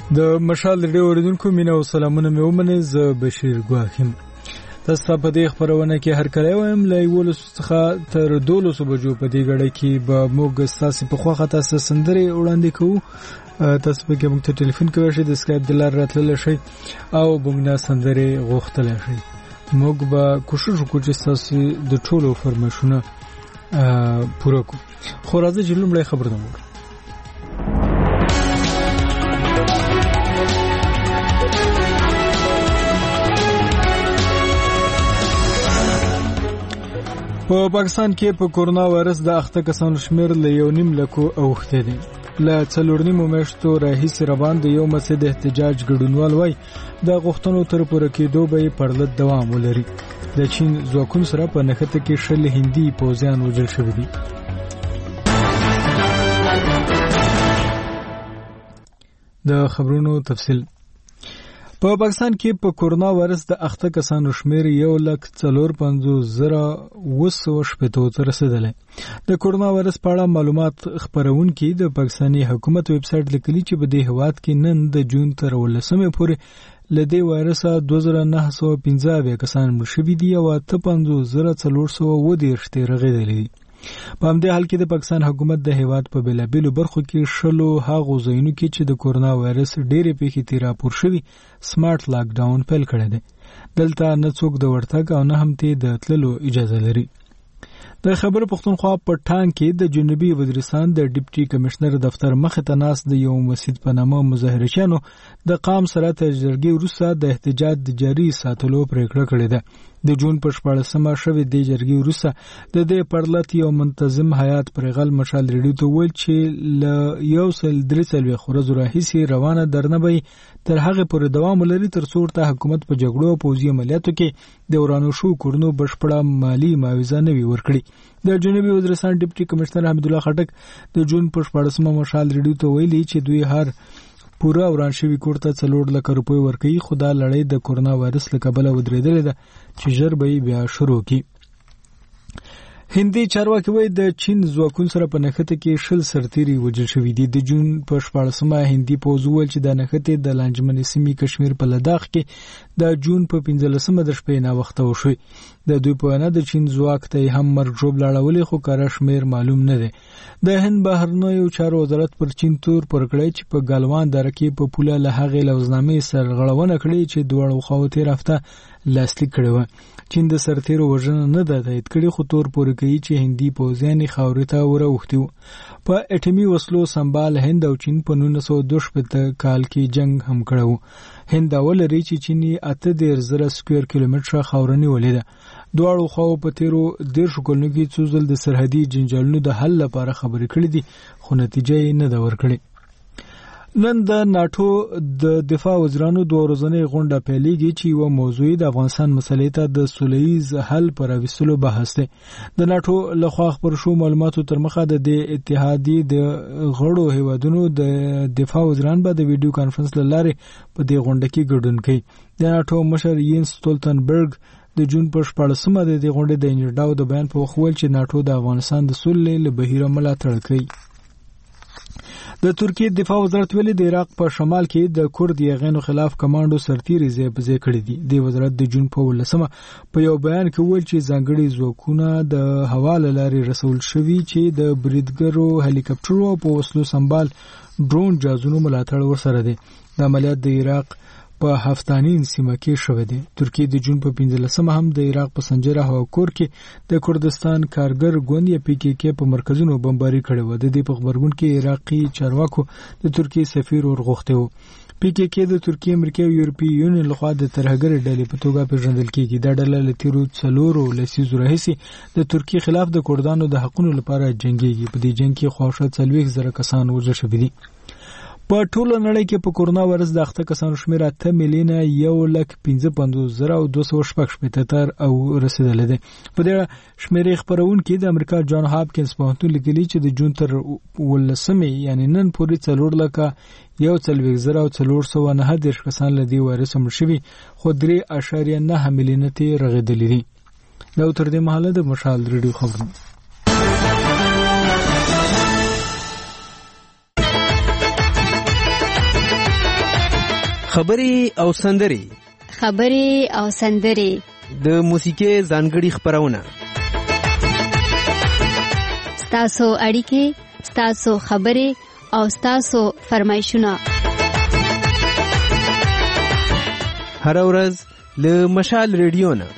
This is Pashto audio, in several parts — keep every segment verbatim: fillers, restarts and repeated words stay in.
د مشال ریډیو اوریدونکو مینه او سلامونه مې ومنئ. زه بشیر ګواهیم. تاسو ته په دې خبرونه کې هر کله وایم له یولس څخه تر دولسو بجو په دې غړې کې به موږ ستاسو په خوښه تاسو سندري وړاندې کوو. تاسو به موږ ته ټلیفون کوئ شئ، د سکایپ د لارې راتللی شئ او موږ نه سندري غوښتلی شئ. موږ به کوشش وکړو چې تاسو د ټولو فرمایشونه پوره کړو. خو راځئ چې لومړی خبرونه وکړو. په پاکستان کې په کورونا وایرس د اخته کسانو شمیر له یو نیم لکو اوښتی دی. له څلور نیمو میاشتو راهیسې روان د یو مسجد د احتجاج ګډونوال وایي د غوښتنو تر پوره کېدو به یې پرلط دوام ولري. د چین ځواکونو سره په نښته کې شل هندي پوځیان وژل شوي دي. د خبرونو تفصیل. په پاکستان کې په کورونا وایرس د اخته کسانو شمیر یو لک څلور پنځوس زره اوه سوه شپېته ته رسیدلی. د کورونا وایرس په اړه معلومات خپرونکي د پاکستاني حکومت ویب سایټ لیکلي چې په دې هیواد کې نن د جون تر ولسمې پورې له دې وایرسه دوه زره نهه سوه پنځه اویا کسان مړه شوي دي او اته پنځوس زره څلور سوه اووه دېرش ترې رغېدلي دي. په همدې حال کې د پاکستان حکومت د هیواد په بېلابېلو برخو کې شلو هغو ځایونو کې چې د کورونا وایرس ډېرې پیښې ترې راپور شوي سمارټ لاک ډاون پیل کړی دی. دلته نه څوک د ورتګ او نه هم ترې د تللو اجازه لري. د خیبر پختونخوا په ټانګ کې د جنوبي وزیرستان د ډیپټي کمشنر دفتر مخې ته ناست د یو مسجد په نامه مظاهرچیانو د قام سره تر جرګې وروسته د احتجاج د جاري ساتلو پریکړه کړې ده. د جون په شپاړسمه شوې د جرګې وروسته د دې پرلط یو منتظم هیات پرغل مشال ریډیو ته ویل چې له یو سل درې څلوېښت ورځو راهیسې روانه درنبۍ تر هغه پورې دوام ولري تر څو ورته حکومت په جګړو او پوځي عملیاتو کې د ورانو شو کورونو بشپړه مالي معاوضه نه وي ورکړي. د جنوبي وزیرستان ډیپټي کمشنر حمید الله خټک د جون په شپاړسمه مشال ریډیو ته ویلي چې دوی هر پورا وران شوی کور ته څلور لک روپۍ ورکوي، خو دا لړۍ د کورونا وایرس له کبله ودرېدلې ده چې ژر به یې بیا شروع کړي. هندي چارواکي وایي د چین ځواکونو سره په نښته کې شل سرتیري وژل شوي دي. د جون په شپاړسمه هندي پوځ وویل چې د نښتې د لانجمنې سیمې کشمیر په لداخ کې د جون په پنځلسمه د شپې ناوخته وشوې. د دوی په وینا د چین ځواک ته هم مرګ ژوبله اړولې، خو کره شمیر معلوم نه دی. د هند بهرنیو چارو وزارت پر چین تور پر کړی چې په ګالوان دره کې په پوله له هغې لوزنامې سرغړونه کړې چې دواړو خواو تېره هفته لاسلیک کړې وه. چین د سرتیرو وژنه نه ده تایید کړې، خو تور پورې کوي چې هندي پوځیان یې خاورې ته وراوښتي وو. په اټمي وسلو سمبال هند او چین په نولس سوه دوه شپېته کال کې جنګ هم کړی و. هند دعوه لري چې چین یې اته دېرش زره سکویر کیلومتره خاوره نیولې ده. دواړو خواو په تیرو دېرشو کلونو کې څو ځل د سرحدي جنجالونو د حل لپاره خبرې کړې دي، خو نتیجه یې نه ده ورکړې. نن د ناټو د دفاع وزیرانو دوه ورځنۍ غونډه پیلېږي چې یوه موضوع د افغانستان مسلې ته د سوله ییز حل په راوستلو بحث دی. د ناټو لخوا خپور شو معلوماتو تر مخه د دې اتحادیې د غړو هیوادونو د دفاع وزیران به د ویډیو کانفرنس له لارې په دې غونډه کې ګډون کوي. د ناټو مشر یینس ستولتنبرګ د جون په شپاړسمه د دې غونډې د انجنډاو د بیان په وخت ویل چې ناټو د افغانستان د سولې له بهیره ملاتړ کوي. د ترکیې دفاع وزارت ویلي د عراق په شمال کې د کورد یاغینو خلاف کمانډو سرتیري ځای په ځای کړي دي. د وزارت د جون په ولسمه په یو بیان کې ویل چې ځانګړي ځواکونه د هوا له لارې رسول شوي چې د بریدګرو هلیکاپټرو په وسلو سمبال ډرون جازونو ملاتړ ورسره دی. د عملیات د عراق په هفتانین سیمه کې شوه دی. ترکیه د جون په پنځلسمه هم د عراق په سنجره هوا کور کې د کردستان کارګر ګوند یا پی کې کې په مرکزونو بمباري کړې و. د دې په خبرګون کې عراقي چارواکو د ترکیه سفیر ورغوښته و. پی کې کې د ترکیه، امریکا او یورپي یونین لخوا د ترهګر ډلې په توګه پیژندل کېږي. دا ډله له تیرو څلورو لسیزو راهیسې د ترکیه خلاف د کردانو د حقونو لپاره جنګېږي. په دې جنګ کې خواوشا څلوېښت زره کسان وژل شوي دي. په ټوله نړۍ کې په کورونا وایرس د اخته کسانو شمېر اته میلیونه یو لک پنځه پنځوس زره او دوه سوه شپږ شپېته تر او رسېدلی دی. په دې شمېرې خپرونکي د امریکا جان هاپکینز پوهنتون لیکلي چې د جون تر ولسمې یعنې نن پورې څلور لکه یو څلوېښت زره او څلور سوه نهه دېرش کسان له دې وایرس مړه شوي، خو درې اعشاریه نهه میلیونه ترې رغېدلي دي. دا تر دې مهاله د مشال ریډیو خبرونه. خبرې او سندرې خبرې او سندرې د موسیقي ځانګړي خبرونه ستاسو اړیکې ستاسو خبرې او ستاسو فرمایشونه هر ورځ له مشال ریډیو نه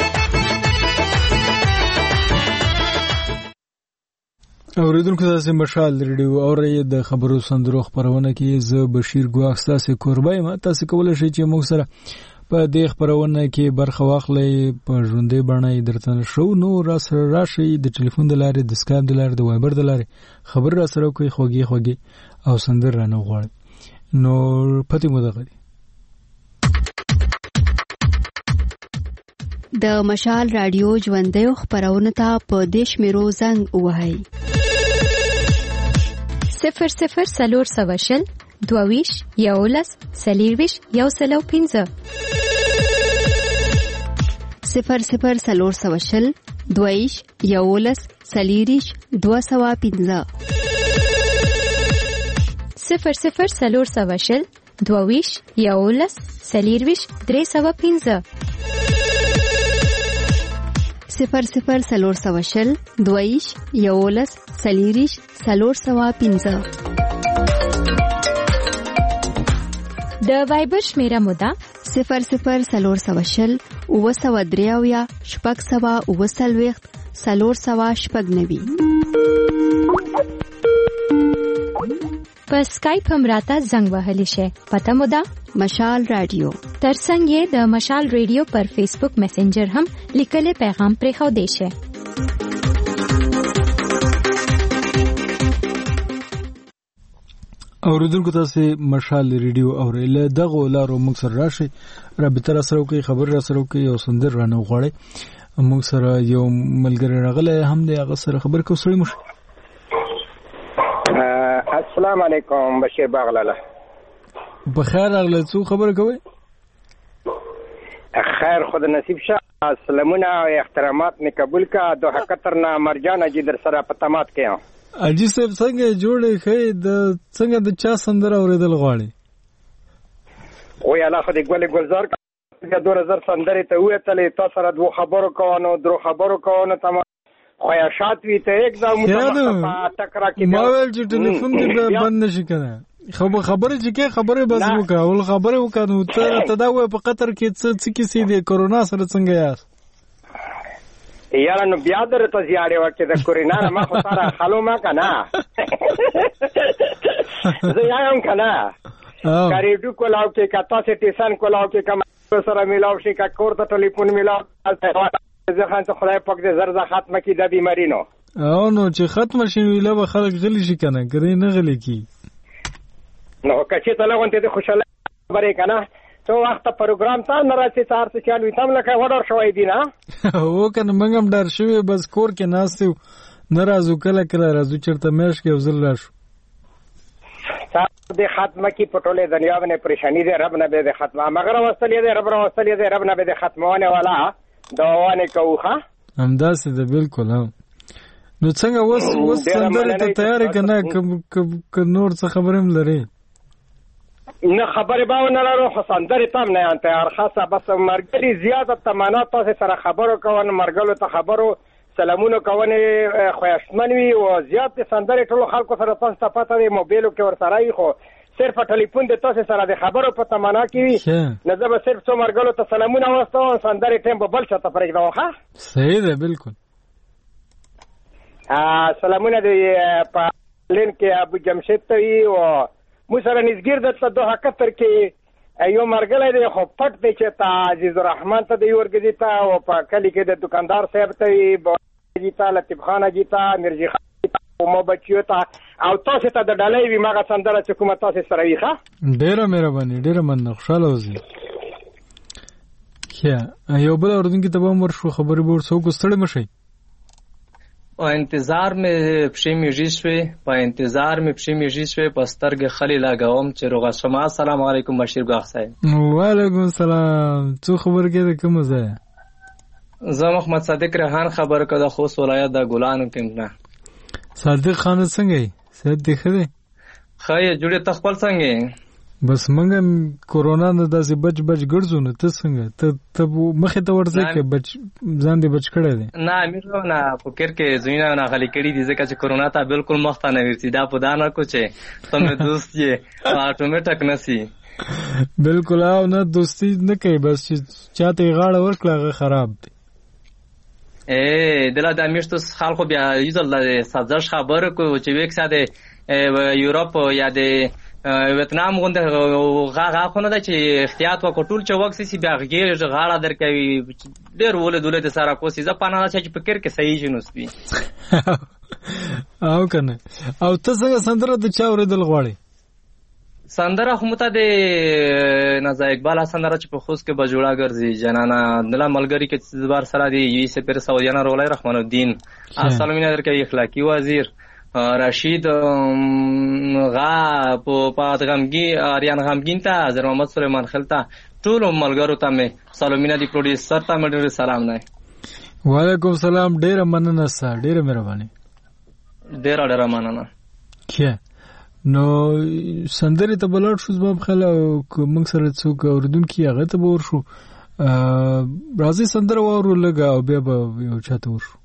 اوریدونکو تاسو مشال ریډیو اورئ د خبرو سندرو خبرونه کې زه بشیر ګواخ تاسو کوربای ما تاسو کولای شئ چې موږ سره په دې خبرونه کې برخه واخلئ په ژوندۍ بڼه درته شو نو را سره راشي د ټلیفون د لارې د سکایپ د لارې د وایبر د لارې خبر را سره کوي خوږی خوږی او سندر رانه غواړي نو پته مو ده غړي د مشال رادیو ژوندۍ خبرونه ته په دیش میرو زنګ وهاي صفر صفر سلور سواشل دوویش یولس سلیرویش یو سلو پینزه صفر صفر سلور سواشل دوویش یولس سلیریش دو سوا پینزه صفر صفر سلور سواشل دوویش یولس سلیرویش درې سوا پینزه صفر صفر سلور سواشل دویش یولس سلیریش سلور سوا پینزه د وایبر شمیره مودا صفر صفر سلور سواشل او سوا دریاویا شپږ سوا او سلويخت سلور سوا شپږ نوي په اسکایپ هم راته زنګ وهلی شي پته مودا مشال رادیو ترڅنګ یې د مشال رادیو پر فیسبوک میسنجر هم لیکلي پیغام پرې خو دی شي اوریدونکو تاسو مشال ریډیو اورئ دغه لارو موږ سره راشي رابطه را سره کوي خبر را سره کوي او سندر رانه غواړي موږ سره یو ملګری راغلی هم دی هغه سره خبر کو سړی مش السلام علیکم بشیر باغلاله بخیر راغله څو خبر کوي خیر خود نصیب شه سلامونه او احترامات می قبول کا دوه قطرنا مرجان اجي در سره پتمات کيم اجي صاحب څنګه جوړې خې د څنګه د چا سندره اوریدل غواړي او یا الله خدای ګل ګلزار کا دوه هزار سندره ته وې تلې تاسو سره دوه خبرو کوونو درو خبرو کوونو تم خواهشات وی ته एकदम متفق ټکرا کې ما ول چې ټلیفون دې بند نشي کنه خو خبره چې کې خبره بس وکړه ول خبره وکړو ته ته دا وې په قطر کې څه څه کې سي دې کورونا سره څنګه یاس یاره نو بیا درته زیاړې وکړه د کورونا ما خو سره خلو ما کنه زه یم کنه کاریډو کولاو کې کتا سټیشن کولاو کې کوم سره ملاو شي کا کور ته ټلیفون ملاو زه خان ته خدای پاک دې زر زر ختمه کړي د بیماری نو او نو چې ختم شي ویله به خلک غلي شي کنه ګرې نه غلي کی نو کچې ته لغونته دې خوشاله خبرې کنه تو وخت پروګرام ته نه راځي تار څه چالو تم لکه وډر شوې دي نه او کنه موږ هم ډار شوې بس کور کې ناستو ناراضو کله کله راځو چرته مېش کې وزل راشو دې ختمه کی پټولې دنیا باندې پریشانی دې رب نه به ختمه مگر واستلې دې رب واستلې دې رب نه به ختمونه والا داوانه کوخه همداسې ده بالکل هم نو څنګه وس وس سندره ته تیار کنه ک نور څه خبرم لري نه خبره باندې لرو حسندره تام نه تیار خاصه بس مرګري زیاده تمنا تاسو سره خبرو کوون مرګلو ته خبرو سلامونه کوونه خوښمنوي او زیات سندره ټول خلکو سره تاسو ته پته دی موبایل کې ور سره خو صرف ټلیفون د تاسو سره د خبرو په تمنا کې نه زه به صرف څو مرګلو ته سلامونه واستوم سندره ټیم په بل شته پرېږدم ښه صحیح ده بالکل ا سلامونه د په لین کې ابو جمشید ته او مو سره نږدې د دوه قطر کې ایو مرګلې د خو پټ دی چې تا عزیز الرحمن ته دی ورګی تا او په کلی کې د دکاندار صاحب ته دی تا لطیف خان جی تا مرجی خان او مو بچیو ته او تاسو ته د ډالۍ وی ماګه سندره چې کومه تاسو سره ویخه ډیره مهرباني ډیره مننه خوشاله اوسئ یا یو بل اوردونکو ته به مر شو خبرې به ورسو کو ستړي مشي په انتظار مې پښې مې ژیشوي په انتظار مې پښې مې ژیشوي په سترګې خلی لاګوم چې روغه شمه السلام علیکم بشیر ګاخ صاحب وعلیکم السلام څو خبر کې کوم ځای زه محمد صادق ریحان خبر کړه خو ولایت د ګلانو کې نه صادق خان څنګه یې صحت دی خدای خای جوړه تخپل څنګه بس منګه کورونا نه داسې بچ بچ ګرځو نو ته څنګه ته ته مخې ته ورځې کې بچ ځان دې بچ کړی دی نه امیر نه فکر کې زوینه نه غلي کړی دي ځکه چې کورونا ته بالکل مخ ته نه ورسي دا په دانه کو چې تم دوست یې اتوماتیک نسی بالکل او نه دوستی نه کوي بس چې چاته غاړه ورکړه خراب دی ای دلا د امیشتو خلکو بیا یزل سازش خبر کو چې وک ساده یورپ یا د ویتنام غونډه غاغه خو نه ده چې احتیاط وکړو ټول چې وکسي سی بیا غیر غاړه درکوي ډېر ولې دولت سره کوسي ځ پانه چې فکر کې صحیح شنو سپي او کنه او ته څنګه سندره د چا اوریدل غواړي سندره هم ته د نازا اقبال سندره چې په خوست کې بجوړه ګرځي جنانا دلا ملګری کې بار سره دی یی سه پر سعودیانه رولای رحمان الدین السلام علیکم درکې اخلاقی وزیر رشید غا په پادغمګي اریان غمګین ته حضرت محمد سليمان خلتا ټول ملګرو ته مې سلامونه دی پروډوسر ته مې سلام نه وعلیکم سلام ډیر مننه سره ډیر مهرباني ډیر ډیر مننه کیا نو سندري ته بلار شو زما خل موږ سره څوک اوردونکو هغه ته ور شو راځي سندره وورو لګا او بیا به یو چاته ور شو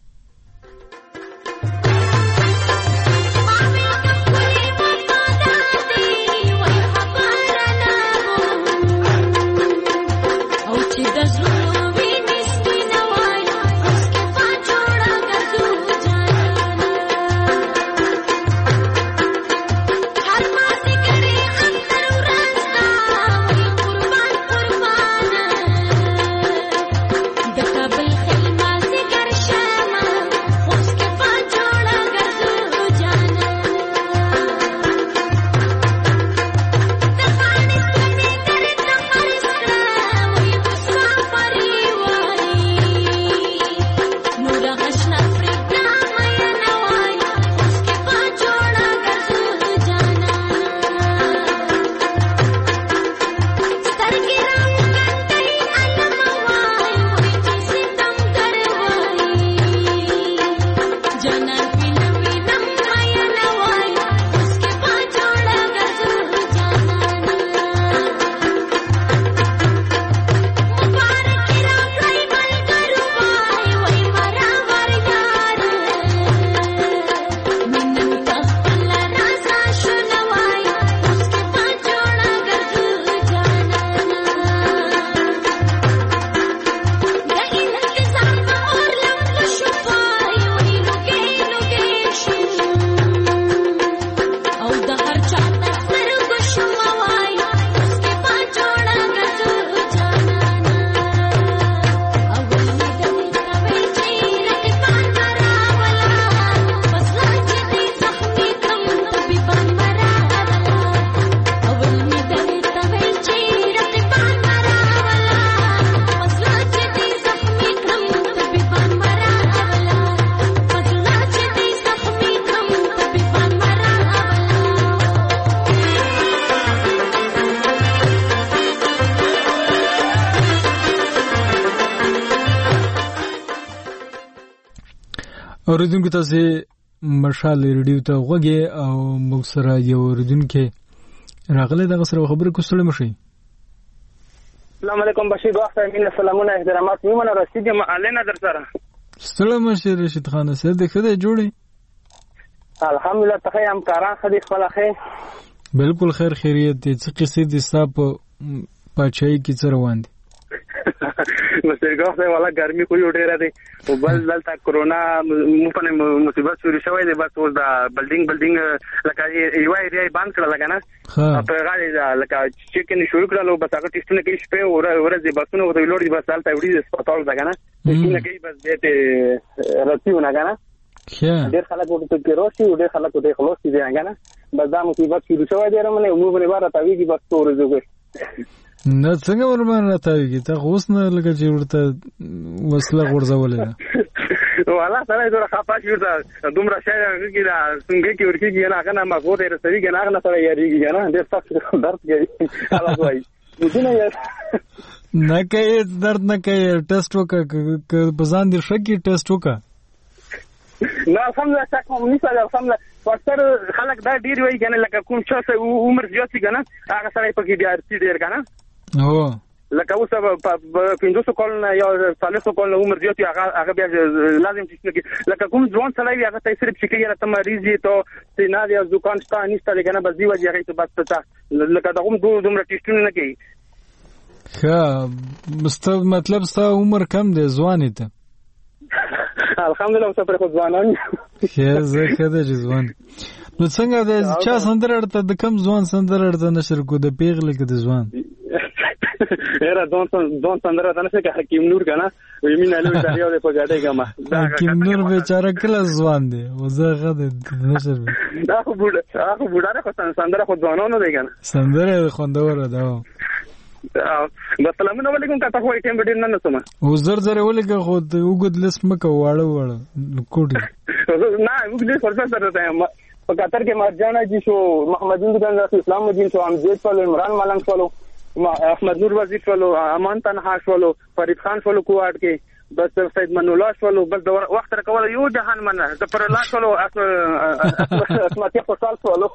اوریدونکو تاسو مشال ریډیو ته وګورئ او موږ سره یو اوریدونکو راغله دغه سره خبرې کوستل مشي. السلام علیکم بشیر وخت امین سلامونه احترامات میمنه رشید معلنه در سره. سلام مشي رشید خان سره د خدای جوړي. الحمدلله ته هم کاران خدي خپل خیر. بالکل خیر خیریت دي چې قصې دي صاحب پچای کی څه روان دي. مسرګه څه والا ګرمي خو یو ډیره دي او بل دلته کرونا مو په مصیبت شروع شوی دی بس اوس دا بلډینګ بلډینګ لکه یو ایریا باندې کړل لګنه په غاړه لکه چې کني شروع کړل بس هغه ټیسټونه کې شپه او ورځې بسونه وته لوړ دي بس دلته وړي هسپتال لګنه ټیسټونه کې بس دته راتیونه لګنه ډېر خلک ورته ګروسي او ډېر خلک ورته خلاصي دي لګنه بس دا مصیبت شروع شوی دی رمنه عموما په بار تاویږي بس تور زوګي نه څنګه ورمان راتاویږي ته اوس نه لکه چې ورته وسله غورځولې ده والا سره دوه خپاش ورته دومره شای کې دا څنګه کې ورکیږي نه هغه ما غوډه رسېږي نه هغه سره یاريږي نه ډېر سخت درد کوي هغه وایي دونه یې نه کوي درد نه کوي ټیسټ وکړه په ځان دې شکی ټیسټ وکړه نو الحمدلله شک هم نشته الحمدلله اکثر خلک دا ډیر وایي کنه لکه کوم څه عمر زیات شي کنه هغه سره پکې بیا ارتي ډیر کنه هو لکه اوس په پنځوس کال یا څلور کال عمر زیات هغه هغه بیا لازم چې لکه کوم ځوان سره هغه ته صرف چې کېږي ته مریض یې ته سینا یا دکان شته نشته کنه بس دی وجه هغه ته بس پتا لکه دا کوم دومره ټیسټونه نه کوي ښه مست مطلب ستا عمر کم دی ځوان ته الحمدلله اوس پر خو ځوانان ښه زه ښه دی چې ځوان نو څنګه د چا سندره ورته د کم ځوان سندره ورته نشر کو د پیغلې کې د ځوان era don don sandra da nase ka Hakim Nur kana ویمینه له تاریو په ګاډي ګما حکیم نور بیچاره کله ځوان دی وزغه د نشر دا خو بوډا هغه بوډا خو سندره خو ځوانانو دی کنه سندره خوندور ده السلام علیکم تاسو خو ټیم ډیر نه نسمه او زر زر ولګه خو وګد لس مکه واړه واړه کوټي نه وګد فرصت سره ته په قطر کې مرجانه جی شو محمد دین اسلام الدین شو امجد فل عمران ملنګ فلو احمد نور وزیر فلو امان تنها فلو فرید خان فلو کوارد کې بس سید من الله فلو بس د وخت را کول یو جهان منه د پر الله فلو اسمتي خوشحال فلو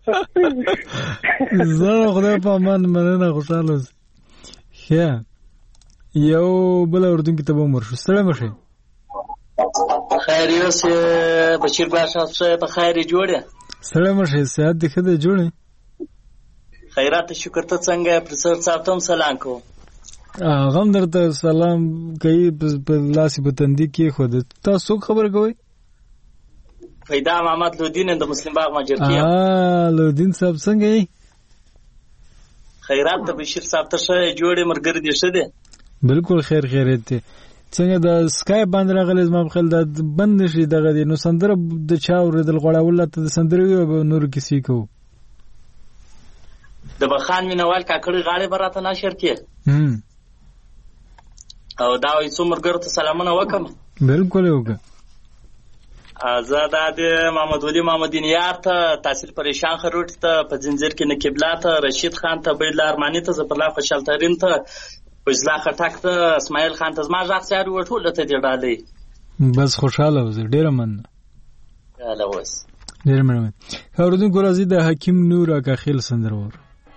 زه خدای په امان مننه خوشاله ښه یو بل اردن کې ته عمر شو سلام شه خیر یوس بشیر باشا صاحب خیر جوړه سلام شه صحت دې خدای جوړه خیرات شکر ته څنګه پرسر صاحب ته سلام کو غم درته سلام کوي په لاسي بتندي کې خود تاسو خبر کوي پیدا محمد لودین د مسلم باغ ماجرتي اه لودین صاحب څنګه یې خیرات ته بشیر صاحب ته جوړه مرګر دي شه دي بالکل خیر خیرت څنګه د سکای باندې راغلی زما په خل د بند نشي دغه دي نو سندره د چا ورېدل غواړول ته د سندره یو نور کسی کو د بخان مینوال کاکړي غاړي براته نشر کې او دا وي څومره ګرته سلامونه وکم بالکل وکړه آزاد د محمد ولي محمدین یار ته تحصیل پریشان خروټ ته په زنجیر کې نقبلا ته رشید خان ته بیل ارمانی ته زبرلا خوشحال ترین ته فضلا خټک ته اسماعیل خان ته زما ځاخ سیار وټول ته دی ډالې بس خوشاله وزه ډیر من اله وس ډیر من خبردون ګورازي د حکیم نور اکا خیل سندرور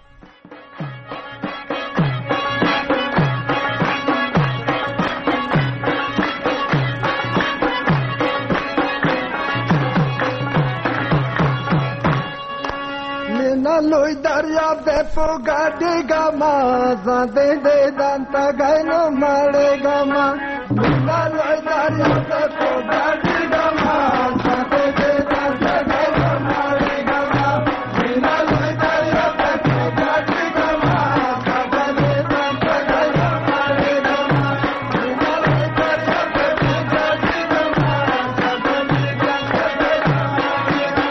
لوی دریاب دے پو گاڑی گا ما زاندے دے دانتا گئے نو مارے گا ما لوی دریاب دے پو گاڑی گا ما زاندے دے دانتا گئے نو مارے گا ما لوی دریاب دے پو گاڑی گا ما زاندے دے دانتا گئے نو مارے گا ما لوی دریاب دے پو گاڑی گا ما زاندے دے دانتا گئے نو مارے گا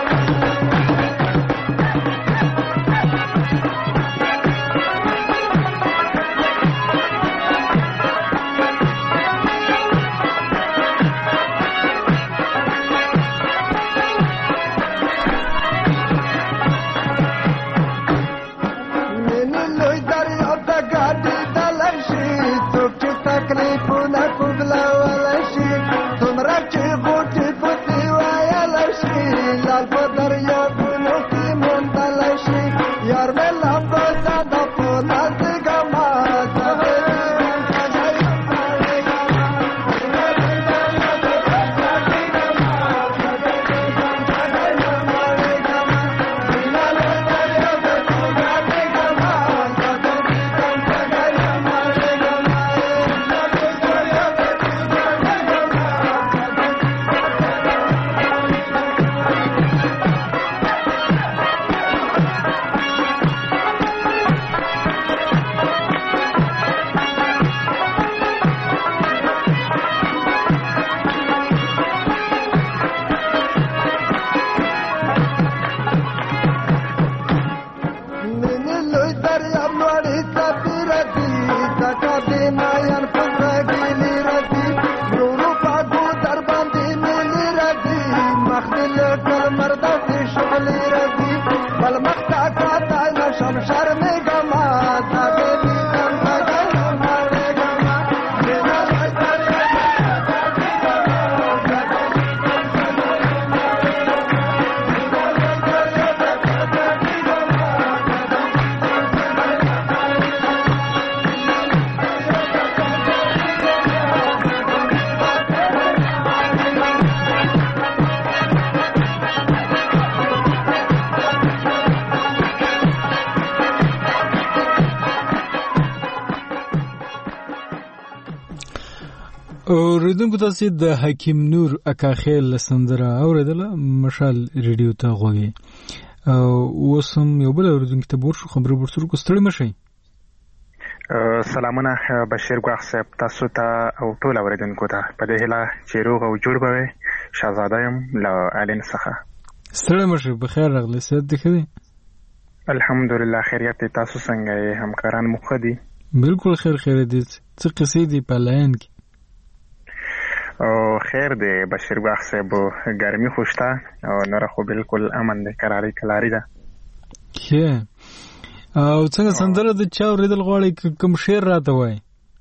اوریدونکو تاسو د حکیم نور اکاخیل سندره اوریدله مشال ریډیو ته غوږی او وسم یو بل اوریدونکو ته ورشو خبرو ورسره کو ستړي مشي. سلامونه بشیر ګواخ صاحب، تاسو ته او ټول اوریدونکو ته په دې هیله چې روغ او جوړ به شاهزاده یم له الین څخه. ستړي مشي، بخیر راغلی، صحت دې ښه دی؟ الحمدلله خیریت دی. تاسو څنګه یې؟ همکاران مو ښه دي؟ بالکل خیر خیر دي. څه قصې دي په لاین کې؟ او خیر دی بشیر ګواخ صاحب، ګرمي خو شته او نور خو بالکل امن دی، کراري کلاري ده. ښه، او څنګه سندره د چا اورېدل غواړئ؟ کوم شعر راته وایي؟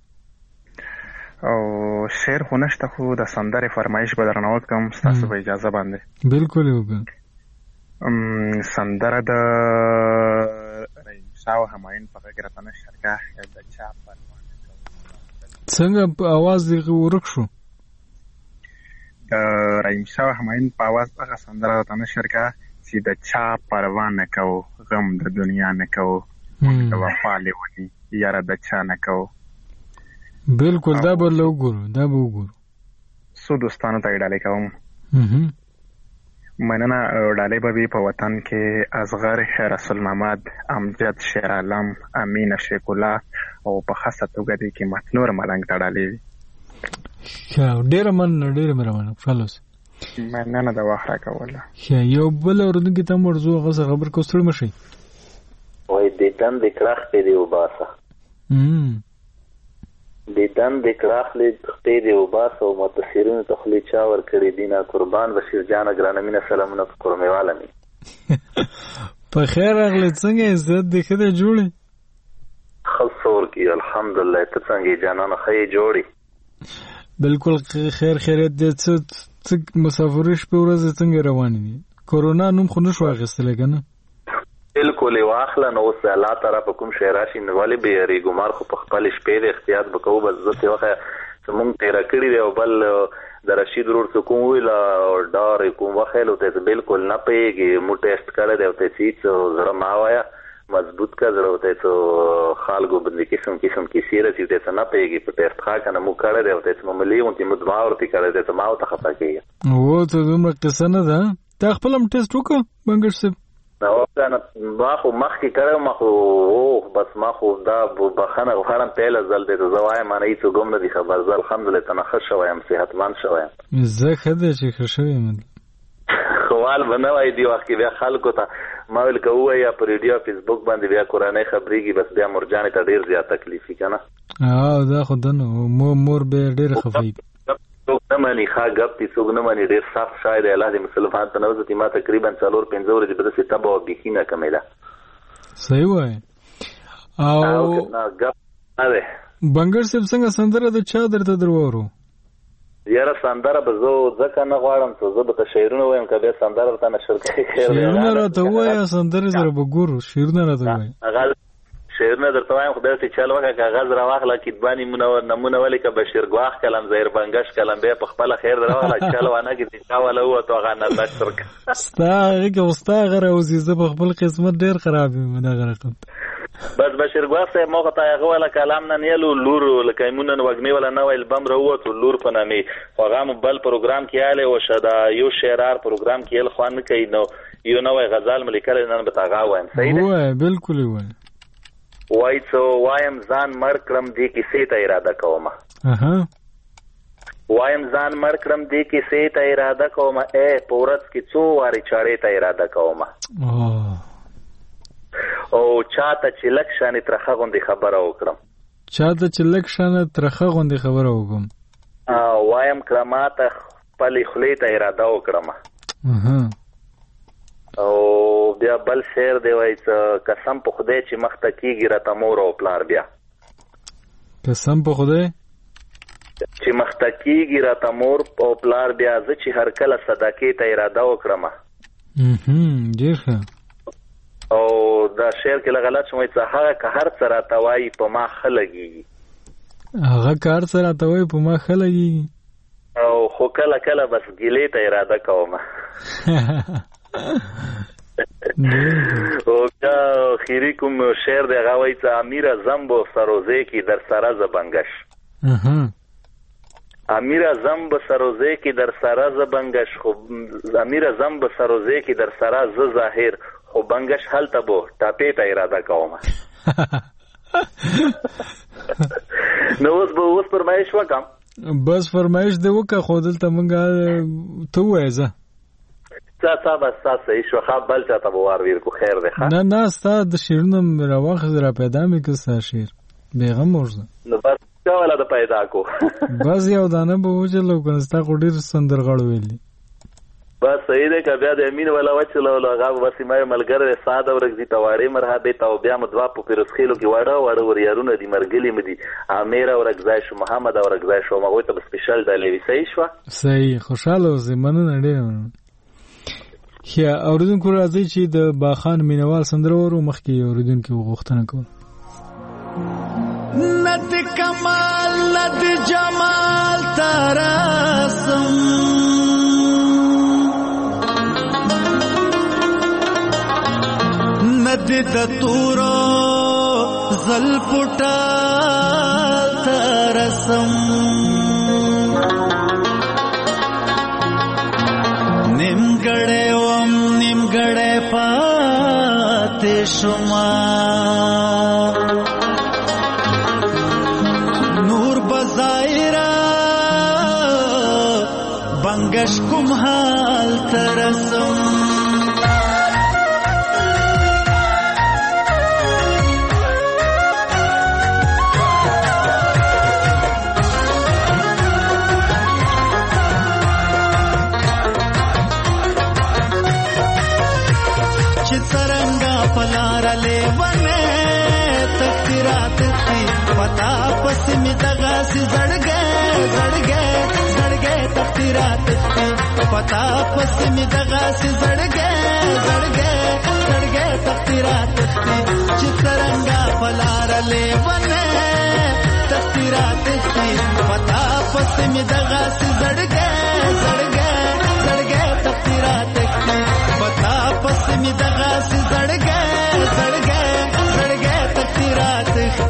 او شعر خو نشته، خو د سندرې فرمایش به درنه وکړم ستاسو په اجازه باندې. بالکل یې وکړه. سندره د رحیم شاه او همایون په غږ راته نه شرګه د چا پروا نه کوو. څنګه اواز دې ورک شو؟ د رحیم شاه او همایون په اواز هغه سندره راته نه شرګه چې د چا پروا نه کوو، غم د دنیا نه کوو، د وفا لیوني یاره د چا نه کوو. بالکل، دا به وګورو دا به وګورو. څو دوستانو ته یې ډالۍ کوم. مننه. ډالۍ به وي په وطن کې اصغر، رسول محمد، امجد، شیر عالم، امین، شیخ الله او په خاصه توګه دې کې متنور ملنګ ته ډالۍ وي. ډېره مننه ډېره مهربانه فالوس. مننه د وخت راکوله. یو بل اورېدونکي ته ورځو هغه څه خبر کو ستړي مشئ. وایي د دندې کړاخې دې وباسه، د دندې کړاخې دې وباسه او متصیرینو ته خولې چا ورکړې دینه قربان بشیر جانه ګرانه مینه سلامونه په کورمېواله مې. په خیر راغلی، څنګه عزت دې ښه دی جوړې؟ ښه څور کې الحمدلله. ته څنګه جانانه ښه یې جوړې؟ بالکل خیر خیریت دی. څه څه مسافرۍ شپې ورځې څنګه روانې دي؟ کورونا نوم خو نه شو اخیستلی که نه؟ بالکل یې واخله. نو اوس الله تعالی په کوم شی راشي نو ولې به یېرېږو؟ مار خو په خپلې شپې د احتیاط به کوو. بس زه ترې وښیه چې مونږ تېره کړي دی او بل د رشید ورور څه کوم وویل ډار یې کوم وښیل ته بالکل نه پوهېږي. مو ټیسټ کړی دی او ته هېڅ زړه مه وایه، مضبوط کا زړه ته څه خلکو باندې قسم قسم کیسې رسي ته نه پوهېږي. په ټیسټ ښه که نه مو کړی دی او ته معمولي غوندې مو دعا ورته کړی دی ته ما ورته خفه کېږي. او ته دومره قصه نه ده. تا خپل هم ټیسټ وکړه بنګر صاحب؟ ما خو مخکې کړی ما خو بس ما خو دا بخښنه غواړم پیله ځل دی ته زه وایم ما نه هېڅوک هم نه دي خبر. زه الحمدلله ته نه ښه شوی یم، صحتمند شوی یم. زه ښه دی چې ښه شوی یم. خوال به نه وایي دې وخت کې بیا خلکو ته ما ویل که ووایي په ریډیو فیسبوک باندې بیا کورنۍ خبرېږي بس بیا مورجانې ته ډېر زیات تکلیف وي که نه. او دا خو ده نو مور بیا ډېره خفه څوک نه مني. ښه ګپ دي، څوک نه مني. ډېر سخت شای دی. الله دې مسلمان ته نه وزتي. ما تقریبا څلور پنځه ورځې به داسې تبه او بیخي نه کمې ده. صحیح وایي. او ګپ نه دی. بنګر صاحب څنګه سندره د چا درته در واورو؟ یاره سندره به زه ځکه نه غواړم چې زه به ته شعرونه وایم که بیا سندره ورته نه شر کوي. شعرونه راته ووایه، سندرې سره به ګورو. شعرونه راته ووایه. شعرونه درته وایم خو داسې چل وکړه کاغذ راواخله کتبانې نمونه ولیکه بشیر ګواخ کلم زهیر بنګش کلم بیا په خپله خیر در راواخله چل وانه کې چې چا والا ووتو هغه نظر سر کړه. ستا هغې که خو ستا هغه راوځي زه په خپل قسمت ډېر خراب یم دغه رقم. بس بشیر ګواخ صاحب ما خو ته هغه والا کلام نه نیلو لور لکه ایمونه وږمې والا نوی البم راووتو لور په نامې خو هغه مو بل پروګرام کې یالی وشه دا یو شعرار پروګرام کې یل خوند نه کوي نو یو نوی غزل مو لیکلی نن به ته هغه وایم. صحیح دی؟ ووایه بالکل یې ووایه. وای څو وایم ځان مړ کړم دې کیسې ته اراده کوم. وایم ځان مړ کړم دې کیسې ته اراده کوم. ای په ورځ کې څو وارې چاړې ته اراده کوم. او چاته چې لږ شانې ترخه غوندې خبره وکړم. چاته چې لږ شانې ترخه غوندې خبره وکړم. وایم کړه ماته خپلې خولې ته اراده وکړم. او بیا بل شعر دی وایي قسم په خدای چې مخته کېږي راته مور او پلار بیا. قسم په خدای چې مخته کېږي راته مور او پلار بیا زه چې هر کله صدقې ته اراده وکړم. ډېر ښه. او دا شعر کې له غلط شوم چې هغه که هر څه راته وایي په ما ښه لګېږي. هغه که هر څه راته وایي په ما ښه لګېږي. او خو کله کله بس ګیلې ته اراده کوم. او بیا خیری کوم شعر دی هغه وایي چې امیره زمبو سروزې کې در سره زه بنګش. امیر اعظم به سروزه کې در سره ز بنگش خو امیر اعظم به سروزه کې در سره ز ظاهر خو بنگش هلته بو ټاپې ته اراده کوم. نو اوس به اوس فرمایش وکم. بس فرمایش دی وکه خو دلته مونږه ته وایې زه چا چا بس تاسو یې شو خا بل چا ته وار ویر کو خیر ده. نه نه ستا د شیرونو راواخ را پیدا مې که ستا شیر بیغم ورزه نو بس چا ولا د پیدا کو بس یو دانه به وچلو کنه ستا خو ډېر سندرغاړو ویلي بس صحیح ده که بیا د امین ولا وچلو هغه بس ما ملګری ساده ورګزي تواړې مرحبا ته او بیا مدوا په پیرسخیلو کې واړه واړه وریارونه دي مرګلي مدي امیر ورګزای شو محمد ورګزای شو ما وته سپیشل د لوي صحیح شو صحیح خوشاله اوسې مننه ډېر خیا اوریدونکو راځي چې د باخان مینوال سندره ورو مخکې اوریدونکو غوښتنه کوي. ند کمال ند جمال ترسم ند د تورو زلپټا ترسم نیمګړې وم نیمګړې پاتې شوما نور بظاهرا بنگش کوم حال ترسم پتا پس می دغه سي زړګې زړګې زړګې تفسیرات پتا پس می دغه سي زړګې زړګې زړګې تفسیرات چې څنګه پلار لیونه تفسیرات پتا پس می دغه سي زړګې زړګې زړګې تفسیرات پتا پس می دغه سي زړګې زړګې زړګې تفسیرات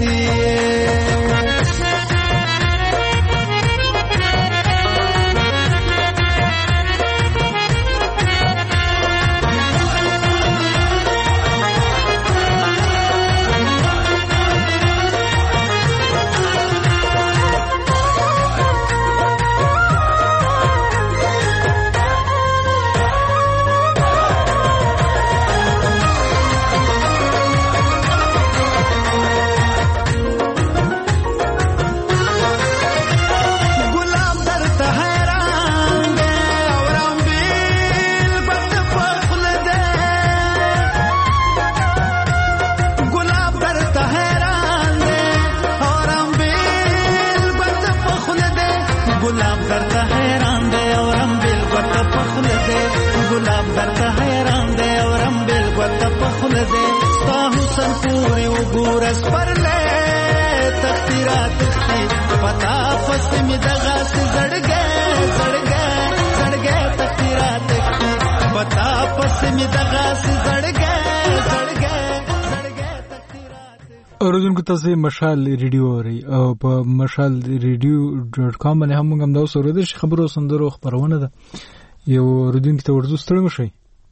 اوریدونکو تاسو مشال ریډیو اورئ او په مشال ریډیو ډاټ کام باندې هم موږ هم دا اوس اورېدل شي خبرو سندرو خبرونه ده یو اوریدونکو ته ورځو ستړي مشئ.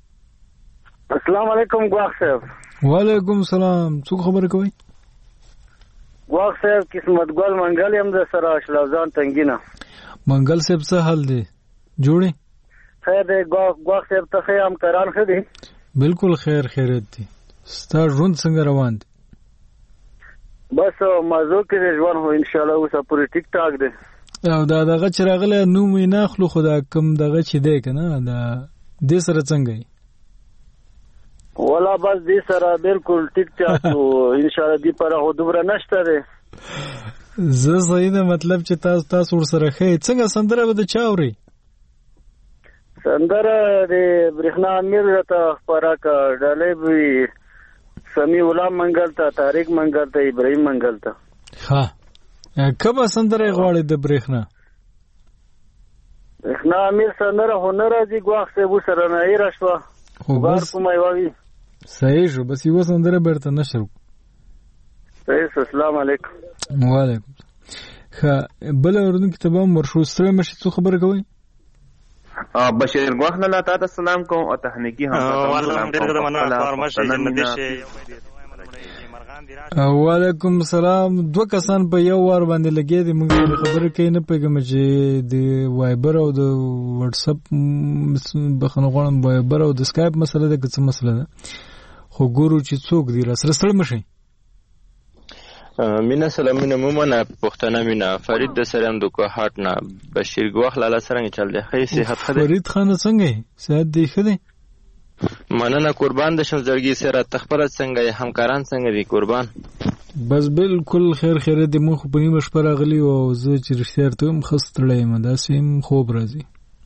السلام علیکم ګواخ صاحب. وعلیکم السلام. څوک خبرې کوي؟ ګواخ صاحب قسمت ګل منګل یم د سره اشلافزان تنګینه. منګل صاحب څه حال دی؟ جوړې؟ خیر دی ګواخ ګواخ صاحب ته ښه یم کران ښه دی؟ بالکل خیر خیریت دی. ستا ژوند څنګه روان دی؟ بس موضوع کې ژوند هو ان شاء الله اوس پوری ټیک ټاک دی. او دا دغه چې راغله نوم یې نه اخلو خو دا کم دغه چې دی که نه دا دې سره څنګه یې؟ والا بس دې سره بالکل ټیک ټاک و ان شاء الله دې پر خو دومره نشته دی. زه صحیح ده مطلب چې تاسو تاسو ورسره ښه څنګه سندره به د چا اورئ؟ سندره د برېښنا امیر راته خپاره کړه ډالۍ به وي سمیع الله منګل ته طارق منګل ته ابراهیم منګل ته. ښه کومه سندره یې غواړئ د برېښنا؟ برېښنا امیر سندره خو نه راځي ګواښ صاحب سره نه هېره شوه خو بس کومه یوه وي صحیح شو بس یوه سندره بېرته نشر صحیح. السلام علیکم. وعلیکم. ښه بل اوریدونکي ته به مرشو ستړی مشي څو خبره کوئ بشیر ګواخ له تاسو سلام کوم او تخنیکی هم سلام کوم وعلیکم السلام دوه کسان په یو وار باندې لګي دي موږ خبره کوي نه پیګم چې د وایبر او د واتس اپ بخنه غواړم وایبر او د اسکایپ مسله ده که څه مسله ده خو ګورو چې څوک دی را سره ستړی مشي مینا سلامونه مومنه پښتنه مینا فرید د سرام د کوهات نه بشیر ګواخ لاله سره چل دی خې صحت خده فرید خان څنګه صحت دی خده مننه قربان د شم زړګي سره تخبره څنګه همکاران څنګه دي قربان بس بالکل خیر خیر دې مخ په نیمه شپه راغلی او زه چې رښتیا ته هم خستړی یم دا سیم خوب راځي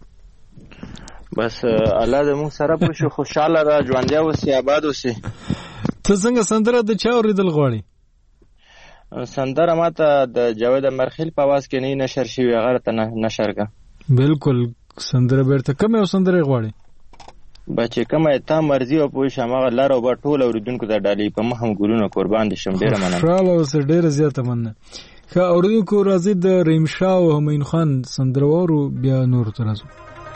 بس الله دې موږ سره په شو خوشاله را ژوندیا اوسې آباد اوسې ته څنګه سندره د چا اوریدل غواړي سندره ماته د جاوید مرخیل په आवाज کې نه نشر شوی هغه ته نشر کا بالکل سندره بیرته کوم یو سندره غواړي بچې کومه ته مرضی او پوه شمه لار او ټول اوریدونکو ته ډالۍ په مهم ګورونه قربان دي شم ډیره مننه خوشاله اوس ډیره زیاته مننه ښه اوریدونکو راځي د رحیم شاه او همین خان سندره ورو بیا نور ته راځو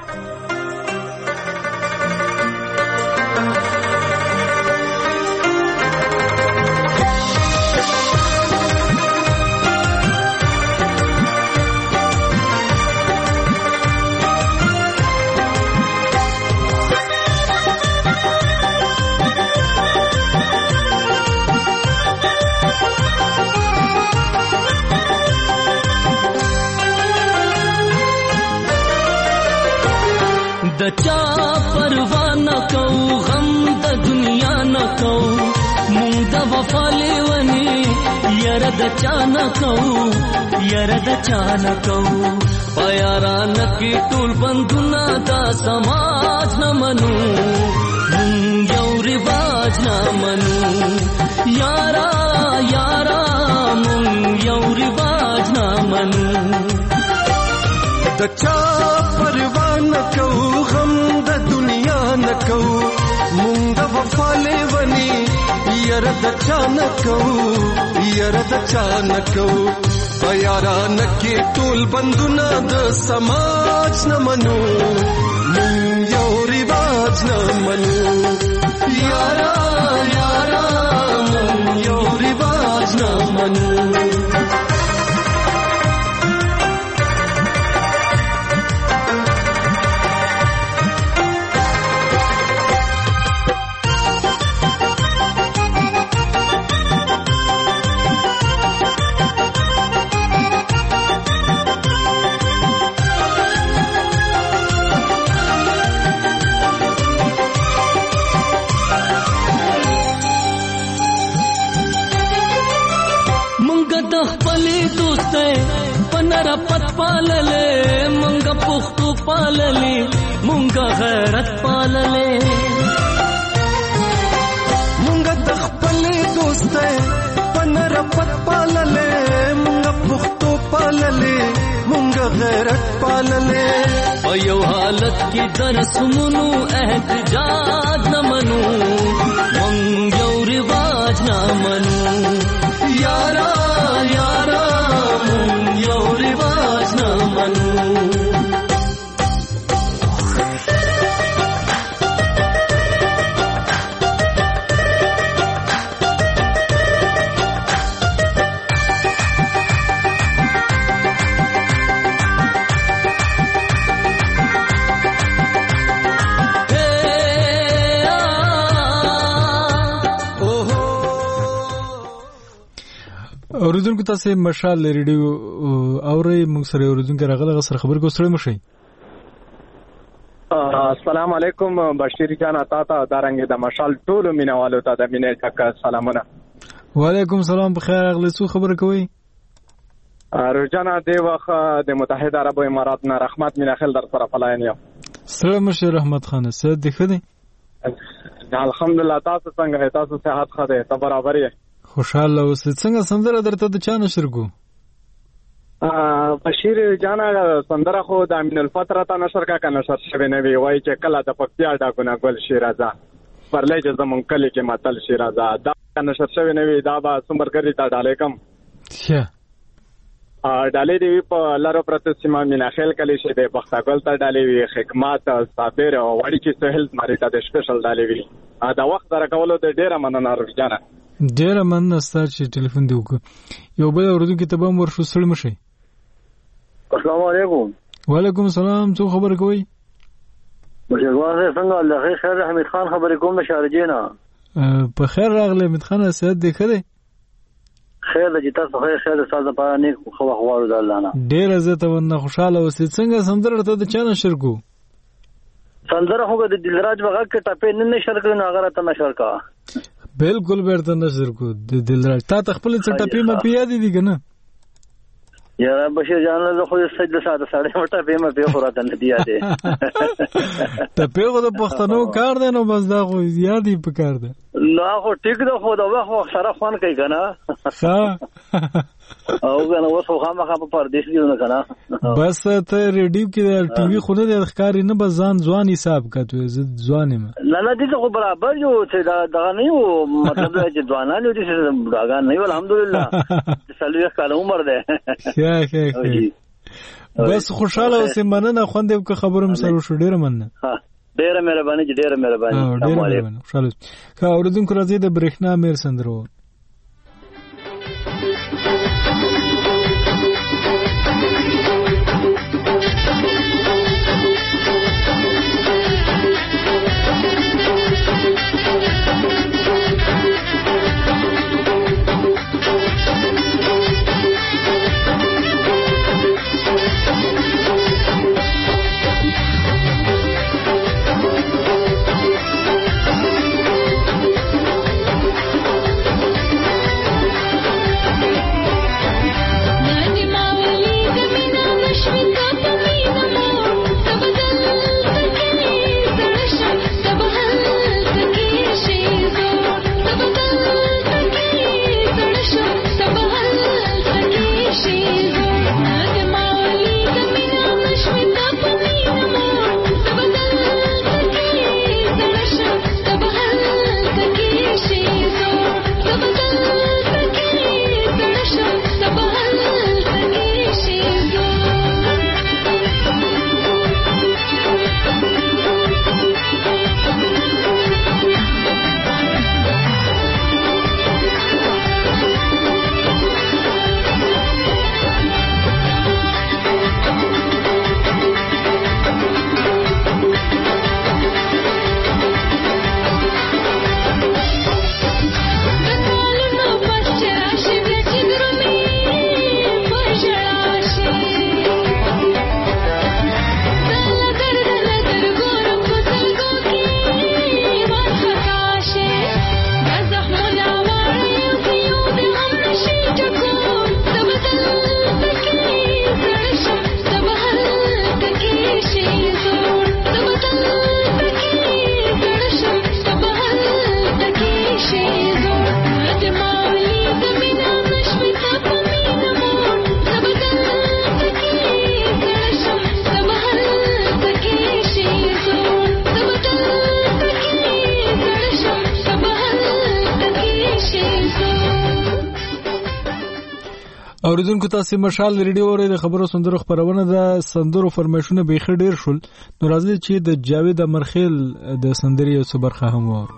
د چا پروا نه کو غم د دنیا نه کو مونږ د وفا لیونی یاره د چا نه کو یاره د چا نه کو پیاران کې ټول بندونه دا سماج نه منو مونږ یو رواج نه منو یارا یارا مونږ یو رواج نه منو د چا پروا نه کو غم د دنیا نه کو مونږ د وفا لیونی یاره د چا نه کو یاره د چا نه کو پیاران کې ټول بندونه د سماج نه منو مونږ یو رواج نه منو یارا یارا مونږ یو رواج نه منو پنر پت پاللے منگا پختو پاللے منگا غیرت پاللے منگا تخپلے دوستے پنر پت پاللے منگا پختو پاللے منگا غیرت پاللے ایو حالت کی درس منو احتجاج نہ منو منگ یو رواج نہ منو یارا یارا منگ یو رواج نہ منو اوریدونکو تاسو مشال ریډیو اوري موږ سره اوریدونکو راغله سره خبر کو سره مشي السلام علیکم بشیر جان تا ته دارنګ د مشال ټول مینوالو ته د مینې تک سلامونه وعلیکم سلام بخیر اغلی څو خبر کوي روزانه دی وخت د متحده عرب امارات نه رحمت میناخل در سره فلاین یو سلام مشه رحمت خان سید دی خدي الحمدلله تاسو څنګه تاسو صحت خده ته برابر یې خوشاله اوس څنګه سندره درته د چا نشر کو بشیر جان سندره خو د امین الفتره ته نشر کا کنه نشر شوی نه وی وای چې کله د پکتیا ډاګونه ګل شیرازه پرلې چې زمون کلی کې متل شیرازه دا نشر شوی نه وی دا با سمبر کری تا ډالې کم شه ډالې دی په لارو پرته سیمه میناخیل کلی شه د بختګل ته ډالې وی حکمت صابر او وړي کې سهل ماري ته د سپیشل ډالې وی دا وخت درکولو د ډیره مننه رجانه ډیره مننه ستاسو چې ټلیفون دی وکړ یو بل اورېدونکو ته به ورشو سړی مشي. السلام علیکم. وعلیکم السلام. څو خبر کوي؟ بشیروازه څنګه الله خیر حمید خان خبرې کوم شارجینا. په خیر راغله حمید خان اسد دی خره. خیر د جتا خیر خیر استاد په نیک خو خبرو د الله نه. ډیر عزت ونه خوشاله اوسې څنګه سندره ته د چانه شرکو. سندره هو د دلراج وغه کې ټپې نه نشر کړو نه غره ته نشر کا. بالکل بیرته نشر کو د دلراج تا خپل څه ټپې م پیاد دي کنه. یاره بشیر جان له خو سجده ساده ساده وټه به م په خوراته نه دی یاده ته په غو د پښتنو کار دی نو بس دا خو یادی په کار دی نه خو ټیک ده خو دا وخت سره خوان کوي کنه ها او کنه اوس خو خامخا په پردیس دی نه کنه بس ته ریډیو کې ټي وي خو نه د ښکاری نه بزان ځوان حساب کته زه ځوان ما نه نه دي خو برابر یو چې دا دغه نه یو مطلب دا چې ځوانان دي چې داګان نه الحمدلله سلوي کال عمر ده ښه ښه بس خوشاله اوسې مننه خوندې که خبرم سره شو ډیره مننه ډیره مهرباني ډیره مهرباني السلام علیکم خوشاله کا اوردونکو راځي د برېښنا میر سندرو اوریدونکو تاسو مشال ریډیو اورئ د خبرو سندرو خبرونه د سندرو فرمایشونه به خډیر شول نو راځي چې د جاوید امرخیل د سندري او صبرخه هم وره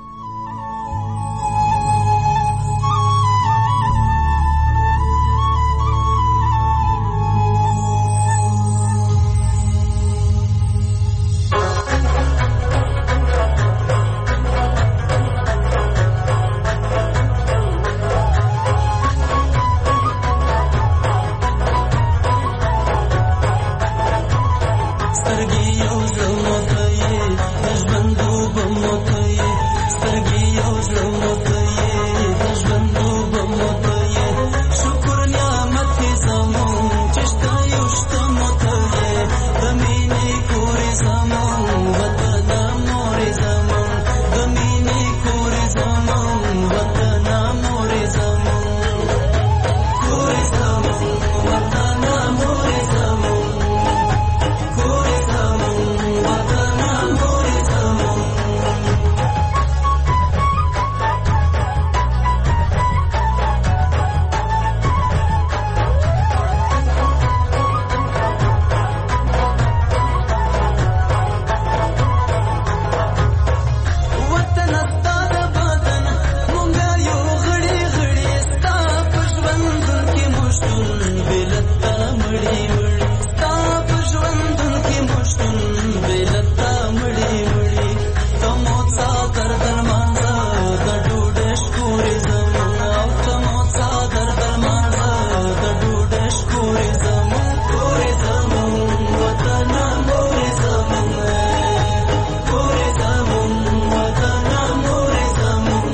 مور زمون کور زمون وطن مور زمون کور زمون وطن مور زمون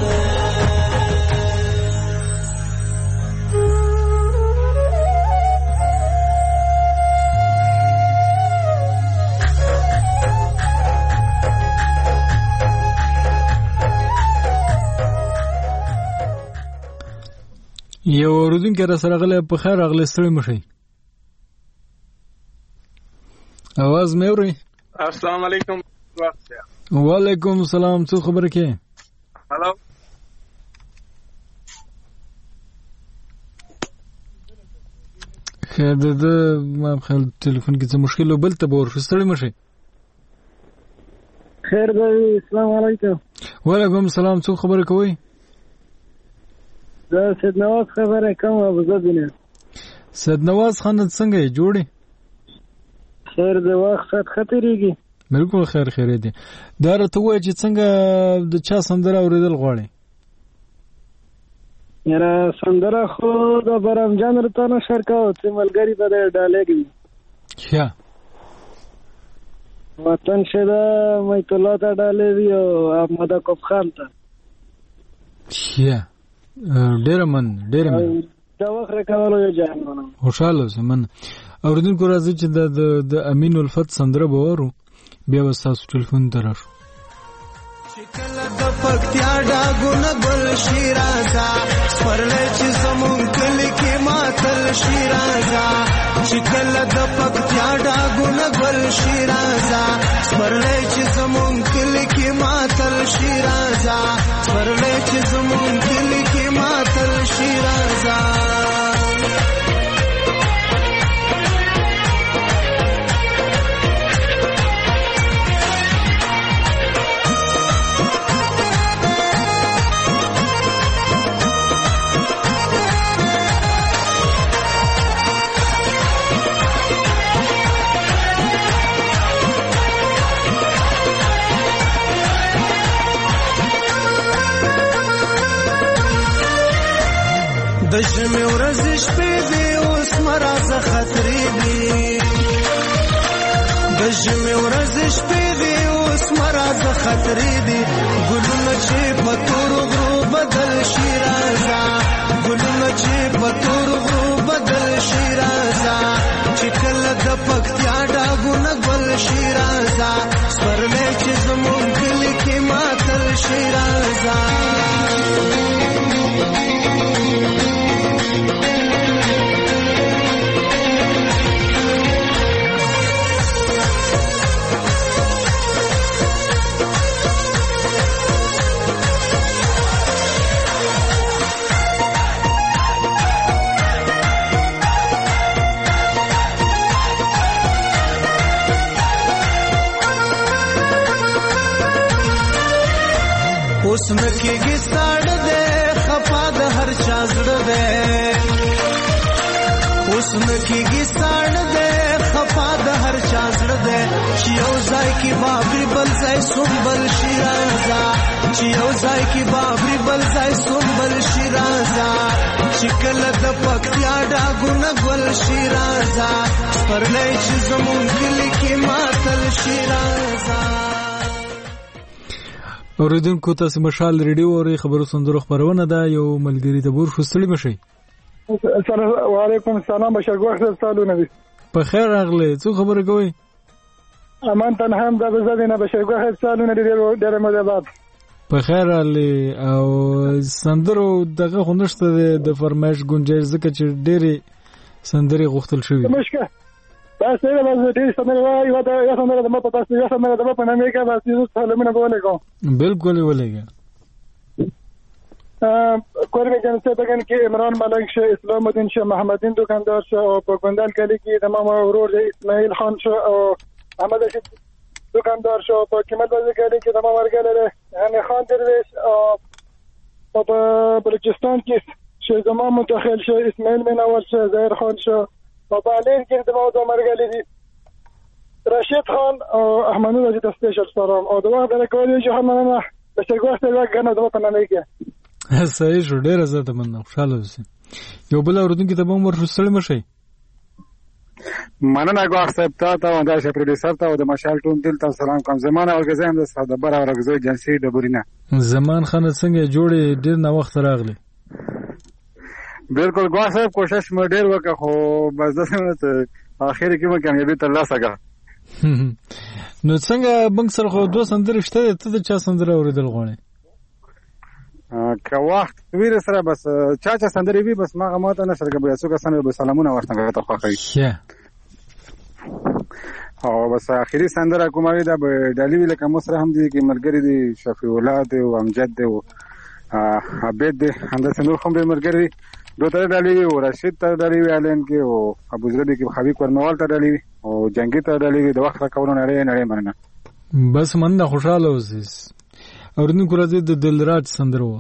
یو اوریدونکی را سره غلی په خیر راغلی ستړي مه شئ اواز مې اورئ السلام علیکم وعلیکم السلام څه خبره کې هلو خیر د ده ما خیال ټلیفون کې څه مشکل و بل ته به ورشو ستړي مه شئ خیر دی السلام علیکم وعلیکم السلام څه خبره کوئ دا سید نواز خبره کوم ابوظبي نه سید نواز خان څنګه یې جوړې خیر دی وخت خطرېږي بالکل خیر خیرې دی دا راته ووایه چې څنګه د چا سندره اورېدل غواړې یاره سندره خو د برام جان راته نشر کوه چې ملګري به دی ډالېږي ښه وطن شه ده میت الله ته ډالې وي او احمد اکوب خان ته ښه ډېره من ډېره من دا وخت راکولو یو جان منم خوشحاله اوسئ من اورېدونکو راځئ چې د د امین الفت سندره به واورو بیا به ستاسو ټلیفون ته راشو د پکتیا ډاګونه ګل شیرازا سپرلی چې زمون کلی کې ماتل شیرازا چې کله د پکتیا ډاګونه ګل شیرازا سپرلی چې زمون کلی کې ماتل شیرازا سپرلی چې زمون کلی کې ماتل شیرازا د ژمي ورځې شپې دي اوس مرازه خطرې دي د ژمي ورځې شپې دي اوس مرازه خطرې دي ګلونه چې په تورو غرو بدل شي رازه ګلونه چې په تورو غرو بدل شي رازه چې کله د پکتیا ډاګونه ګل شي رازه سپرلی چې زمون کلي کې ماتل شي رازه اوس نکېږي ساړه دی خفا د هر چا زړه دی اوس نکېږي ساړه دی خفا د هر چا زړه دی چې یو ځای کې بابري بل ځای سنبل شي رازه چې یو ځای کې بابري بل ځای سنبل شي رازه چې کله د پکتیا ډاګونه ګل شي رازه سپرلی چې زمون کلي کې ماتل شي رازه اوریدونکو تاسو مشال ریډیو اورئ خبرو سندرو خبرونه ده یو ملګری ته بور فستړي مشي السلام علیکم السلام بشر ګوښ سالونه دي په خیر راغله څه خبره کوي امان تنها هم د بزدینه بشر ګوښ سالونه دي ډېر مده بعد په خیر علي او سندرو دغه خونشته د فرمایش گنجائش ځکه چې ډېری سندري غوښتل شوی مشکل بس نه بس ډېر سندره وایي او دا یو سندره د مپه تاسو یو سندره د مپه نامې کې بس یو سلامونه کولیکم بالکل ولېګا کوربه جان څه دغه کې عمران ملک شه اسلام الدین شه محمد الدین دکاندار شه او په ګوندال کلی کې د ماما ورور اسماعیل خان شه او احمد رشید دکاندار شه په کمال بازار کلی کې د ماما ورګلره هني خان درویش او په بلوچستان کې شه زمام متخیل شه اسماعیل منور شه زهیر خان شه په بالین کې د ماما ورګلره دي رشید خان او احمد نور د سپیشل سلام او دغه د کولی چې هم نه بشګوښ ته راغنه د په نامه کې صحیح شو ډېر زړه مننه خوشاله اوسئ یو بل اوردونکو ته به مور شو سره مشي مننه ګواښ صاحب تا ته او همداسې پروډیوسر ته او د مشال ټول دل ته سلام کوم. زمان اورګزی هم د صدبر او اورګزی جنسي ډبرینه. زمان خانه څنګه جوړې ډېر نه وخت راغلی. بالکل ګواښ صاحب کوشش مې ډېر وکړ خو بس داسې اخر کې مې کامیابي ترلاسه کړه. نو څنګه بنګ سره خو دوه سندرې شته ته د چا سندره اورېدل غواړې؟ که وخت ویر سره بس چا چا سندرې وي بس ما غماته نه سره به څو کسان به سلامونه ورته ته خوښوي. او بس اخري سندره کومه وي دا به ډالي وی لکه مو سره هم دي کې ملګری دي شفیع الله دی او امجد دی او عبید دی همداسې نور هم به ملګری دي. دو تر ډالي وي او رشید تر ډالي وي الین کې او ابو زربي کې خبيب ورموال تر ډالي وي او جنگي تر ډالي وي د وخت راکولو نړۍ نړۍ مننه. بس مننه خوشاله اوسئ. اورنکو راځي د دلراج سندره ور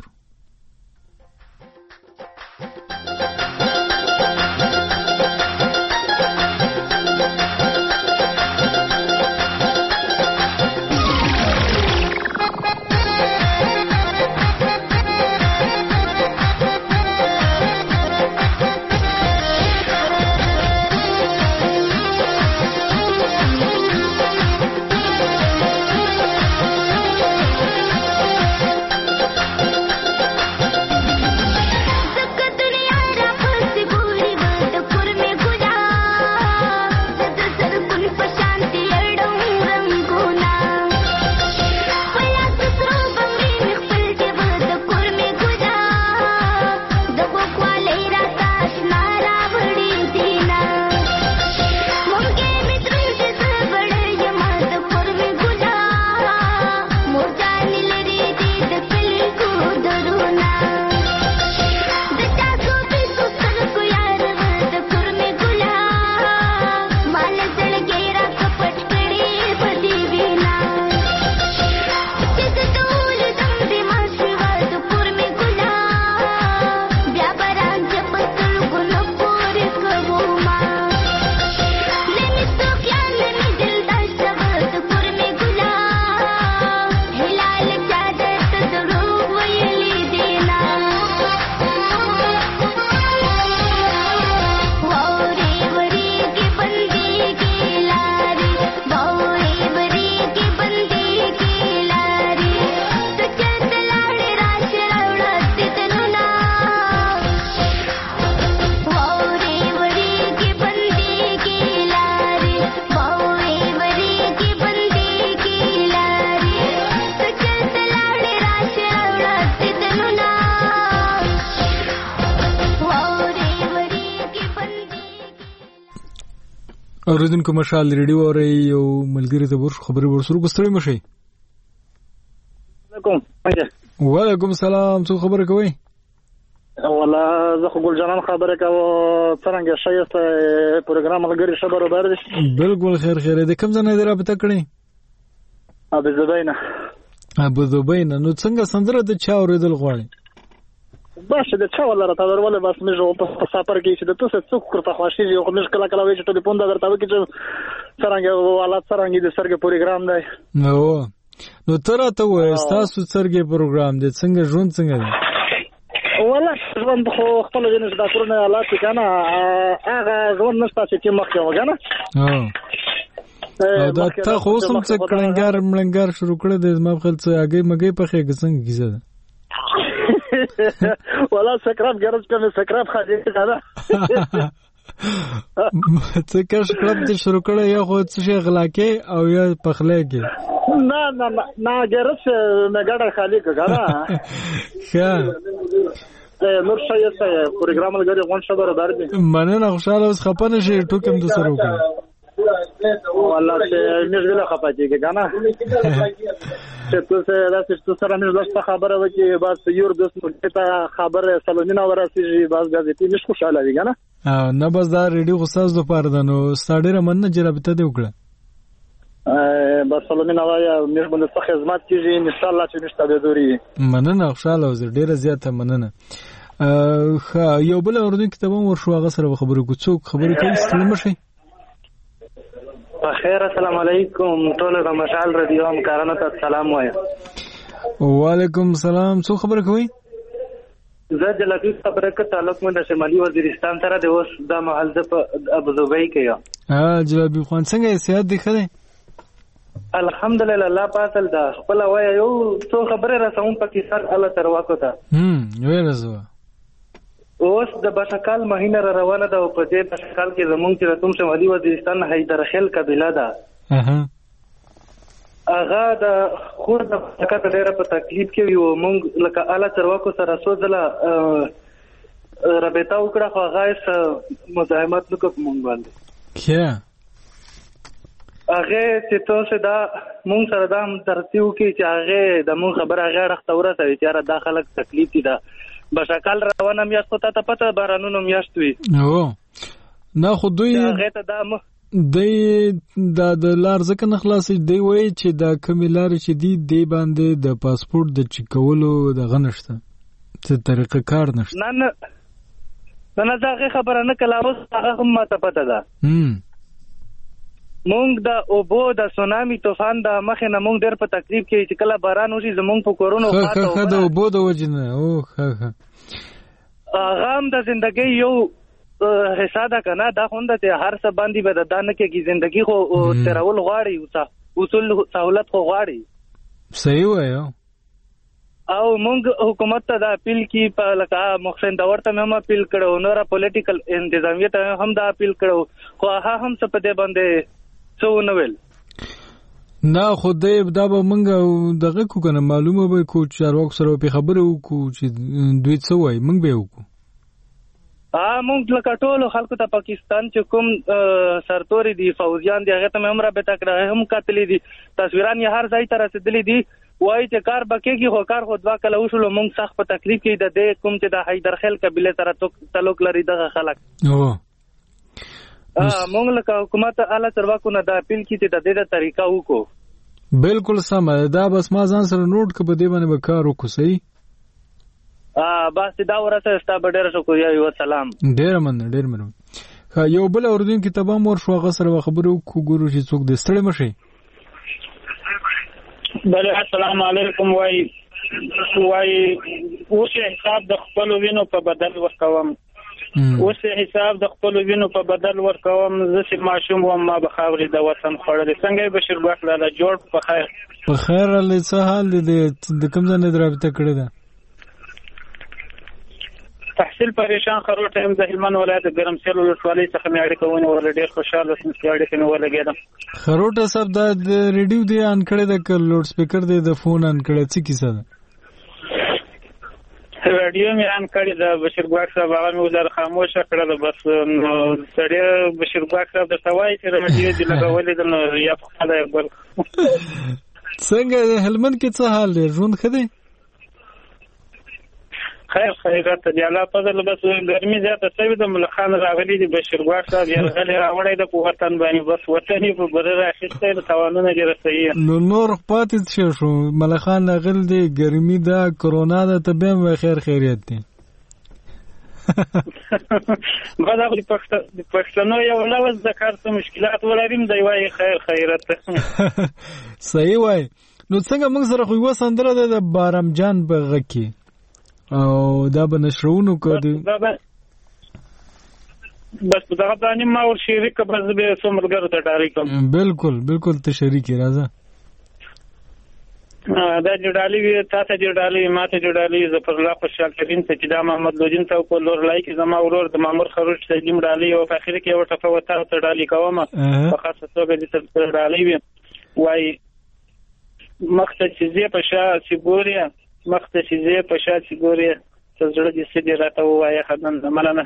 اوریدونکو مشال ریډیو اوري یو ملګری ته ورس خبري ورسره کوستري مشي. وعلیکم وعلیکم السلام. څو خبره کوي؟ والله زه خو ګل جانان خبره کوم. څنګه شایسته پروګرام ملګری خبرو بار دي؟ بالکل خیر خیر. د کوم ځای نه رابطه کړی؟ ابو زبینه. ابو زبینه. نو څنګه سندره د چا اوریدل غواړي؟ باشه د چا ولا راته ورول بس مې جو په سفر کې چې د تاسو څوک کرته خواشي یو مې کله کله وې چې ټلیفون دا درته وکړي چې څنګه حالات څنګه د سرګ پروګرام دی. نو نو تر ته وې تاسو سرګ پروګرام دی څنګه ژوند څنګه دی؟ والله ژوند خو خپل جنس د کورونه حالات کنه هغه ژوند نشته چې مخکې وګنه. ها دا ته خو سم څه کلنګار ملنګار شروع کړی د ما خپل څه اگې مګې په خې څنګه کیسه ده؟ والله سکراب ګرځ کوم سکراب خاطر کنه څه کښ کلب دې شروع کړی یا خو څه غلاکه او یا پخله کې؟ نه نه نه ګرځ نه ګډه خالی کنه. ښه نور شایسته پروګرام لګري غون شبر باندې مننه خوشاله اوس خپنه شي ټوکم د سره وکړه. والله چې موږ ویل خپاچېږي کنه چې تاسو راځي چې سره موږ لاسته خبره وکړي بس یو د څه خبره سلامونه ورسېږي بس غزتي مش خوشاله وي کنه. نه بس دا ریډیو خصاص د پاره ده نو ستاډره مننه جرابته دی وکړه. بس سلامونه وایا موږ باندې څه خدمت کیږي ان شاء الله چې نشته به دوري. مننه خوشاله اوس ډیره زیاته مننه. خا یو بل اوردون کتابم ورشو هغه سره خبرو کو څوک خبرې کوي ستلم شي. بخیر السلام علیکم ټول د مشال رادیو هم کارانو ته سلام وایم. وعلیکم السلام. څو خبره کوي؟ زه د لطیف خبره کوم تعلق مو د شمالي وزیرستان سره د اوس د محل د ابو ظبي کې یم. ها جلابي خان څنګه صحت دی خره؟ الحمدلله الله پاتل دا خپل وای یو څو خبره رسوم پاکستان الله تر واکو ته هم ویل زو اوس د بشکال مهینه را روانه ده او په دې بشکال کې زمونږ چې راتوم شمالي وزیرستان حیدر خیل قبیله ده اها هغه د خور د بشکات ډیره په تکلیف کې وي او مونږ لکه الله تر واکو سره سوځله رابطه وکړه خو هغه مزاحمت وکړ مونږ باندې کیا هغه چې تاسو دا مونږ سره دا هم ترتیب کې چې هغه د مونږ خبره هغه رخته ورته چې را داخله تکلیف دي دا بشکل روانه میاشت خو ته پته بارانونو میاشت وي او نه خو دوی هغه ته دا م دی دا د لار ځکه نه خلاصې دی وایي چې دا کومې لارې چې دي دی باندې د پاسپورت د چیک کولو دغه نشته څه طریقه کار نشته نه نه نه نه دا هغه خبره نه کله اوس هغه هم ماته پته ده مونږ د اوبو د سونامي طوفان د مخې نه مونږ ډېر په تکلیف کې چې کله باران وشي زمونږ په کورونو ښه ښه د اوبو د وجې نه او ښه ښه هغه هم د زندګۍ یو حصہ ده که نه دا خونده چې هر څه باندې به د دا نه کېږي زندګي خو تېرول غواړي اصول سهولت خو غواړي صحیح وایو او مونږ حکومت ته دا اپیل کی په لکه محسن داور ته هم اپیل کړو نور پولیټیکل انتظامیه ته هم دا اپیل کړو خو هغه هم څه په دې باندې څو نه ویل نه خو دې دا به مونږ دغه کو کنه معلومه به کو چارواکو سره په خبره وکړو چې دوی څه وایي مونږ به وکړو ها مونږ لکه ټولو خلکو ته پاکستان چې کوم سرتوري دي فوجیان دي هغه ته هم رابطه کړه هم قتلې دي تصویران یې هر ځای ته رسېدلي دي وایي چې کار به کېږي خو کار خو دوه کله وشولو مونږ سخت په تکلیف کې د دې کوم چې د حیدر خیل قبیلې سره تعلق لري دغه خلک مونږ لکه حکومت اعلی چارواکو نه دا اپیل کړي چې د دې د طریقه وکړو بالکل سمه دا بس ما ځان سره نوٹ کړ په دې باندې به کار وکړو صحیح ا بس دا ورته ستا به ډېر شکریا یو سلام ډېر مننه ډېر مننه یو بل اوردون کې تبام ور شو هغه سره خبرو کو ګورو چې څوک د ستړي مشي بله السلام علیکم وای وای اوس حساب د خپل وینو په بدل ورکوم اوس حساب د خپل وینو په بدل ورکوم زه چې ماشوم وم ما به خاورې د وطن خوړلې څنګه بشیر ګواښ لاله جوړ په خیر په خیر له څه حال دی د کوم ځای نه رابطه کړې ده تحصیل پریشان خروټ هم د هلمند ولایت ګرمسیر ولسوالۍ څخه مې اړیکه ونیو ول ډېر خوشاله سم چې اړیکه مې ولګېدم خروټ صاحب دا د ریډیو دی ان کړی د لوډ سپیکر دی د فون ان کړی څه کیسه ده ریډیو مې ان کړی د بشیر ګواښ صاحب هغه مې ولر خاموشه کړل بس سړی بشیر ګواښ صاحب د توای چې ریډیو دی لګولې د یا په خاله بل څنګه هلمند کې څه حال دی ژوند ښه دی خیر خیرات دی الله فضل بس ګرمي زیاته شوې د ملخان راغلي دي بشیر ګواښ صاحب یې غلې راوړی د وطن باندې بس وطن په بره راخسته د توانونه ډېر صحیح نو نور پاتې شو شو ملخان راغل دي ګرمي دا کرونا دا تبه خیر خیریت دي بعد د پښتنو یو لوز د کارته مشکلات ولریم دی وای خیر خیرت صحیح وای نو څنګه موږ سره خو یو سندره د بارم جان بغکی او دا به نشرونو کړي بس دا غوښتنه ما ور شریک بس به څومره ته ډاری کوم بالکل بالکل ته شریک راځه دا جوړالي وی تاسو جوړالي ماته جوړالي ظفر الله خوشحال کریم چې دا محمد لوجین ته په لور لای کې زما ورور د مامور خروج ته جیم ډالي او په اخر کې یو ټفه وته ته ډالي کومه په خاصه توګه د تر ډالي وی وای مخته چې په شا سیګوریا مخته چې په شا سیګوریا څه زړه دې سړي راته وایي خدان مننه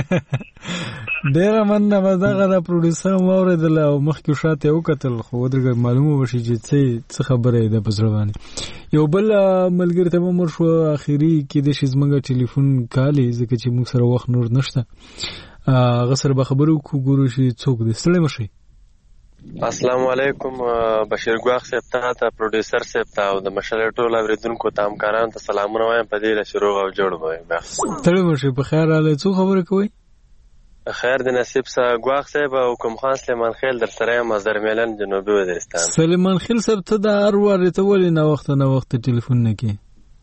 ډېر مننه مزه د پروډوسر موردل او مخکې شاته وکتل خو درګ معلومه وشي چې څه خبره ده په زړه باندې یو بل ملګری ته مور شو اخیری کې د شزمنګ ټلیفون کالي ځکه چې موږ سره وخت نور نشته غسر به خبرو کو ګورو شي څوک دې ستړي مشي السلام علیکم بشیر ګواښ صاحب ته ته پروډوسر صاحب ته او د مشال ټول اوریدونکو ته همکارانو ته سلامونه وایم په دې لشروع او جوړ وای ستړي مشي په خیر اله څو خبره کوي خیر د نصیب سره ګواښ صاحب او کوم خان سلیمان خیل در سره مزر میلان جنوبي وزیرستان سلیمان خیل صاحب ته د هر واره ته ولې نه وخت نه وخت ټلیفون نه کوي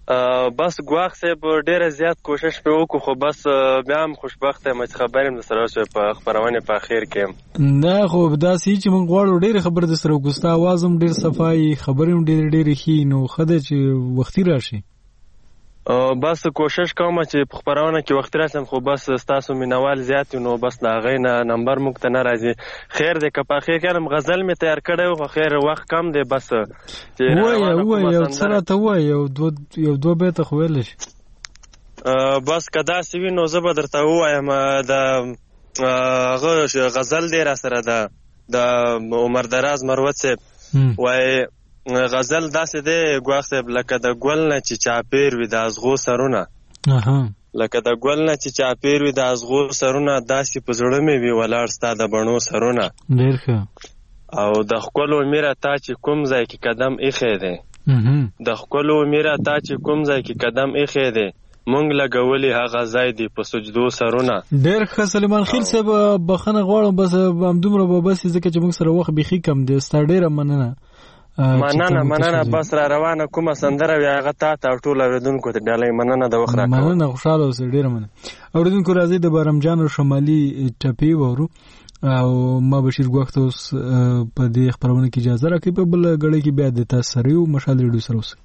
بس ګواښ صاحب ډېره زیات کوشش پې وکړو خو بس بیا هم خوشبخته یم چې خبرې هم درسره وشوې په خپرونې په اخر کې نه خو داسې چې موږ غواړو ډېرې خبرې درسره وکړو ستا اواز هم ډېر صفایي خبرې هم ډېرې ډېرې ښې نو ښه ده چې وختي راشي بس کوشش کوم چې په خپرونه کې وخت راشم خو بس ستاسو مینوال زیات نو بس د هغې نه نمبر موږ ته نه راځي خیر دی که په اخر کې هم غزل مې تیار کړی و خو خیر وخت کم دی بس ووایه ووایه یو څه راته ووایه یو دوه بیته خو ویلی شي بس که داسې وي نو زه به درته ووایم د هغه غزل دی را سره ده د عمر دراز مروت صاحب وایي غزل داسې دی ګواښ صاحب لکه د ګل نه چې چاپیر وي د ازغو سرونه لکه د ګل نه چې چاپیر وي د ازغو سرونه داسې په زړه مې وي ولاړ ستا د بڼو سرونه ډېر ښه او د ښکلو میره تا چې کوم ځای کې قدم ایښی دی د ښکلو میره تا چې کوم ځای کې قدم ایښی دی مونږ لګولي هغه ځای دی په سجدو سرونه ډېر ښه سلیمان خیل صاحب بخښنه غواړم بس همدومره به بس ځکه چې موږ سره وخت بیخي کم دی ستا ډېره مننه مننه مننه بس را روانه کومه سندره وي هغه تا ته او ټولو اورېدونکو ته ډالۍ مننه د وخت راکوه مننه خوشحاله اوسئ ډېره مننه اورېدونکو راځئ د بارمجان او شمالي ټپې واورو او ما بشیر ګواښ ته اوس په دې خپرونه کې اجازه راکوي په بله ګړۍ کې بیا د تاسو سره یو مشال ریډیو سره اوسئ